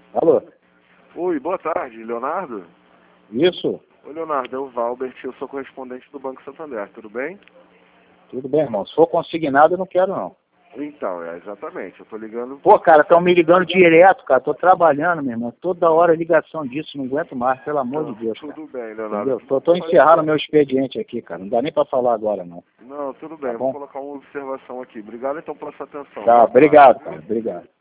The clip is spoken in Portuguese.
Alô? Oi, boa tarde, Leonardo? Isso? Oi, Leonardo, é o Valbert, eu sou correspondente do Banco Santander, tudo bem? Tudo bem, irmão. Se for consignado, eu não quero, não. Então, exatamente, eu tô ligando... Pô, cara, estão me ligando direto, cara. Tô trabalhando, meu irmão. Toda hora ligação disso, não aguento mais, pelo amor de Deus, cara. Tudo bem, Leonardo. Entendeu? Tô encerrando meu expediente aqui, cara. Não dá nem pra falar agora, não. Não, tudo Tá bem, vou bom? colocar uma observação aqui. Obrigado então pela sua atenção. Tá, obrigado, cara. Obrigado.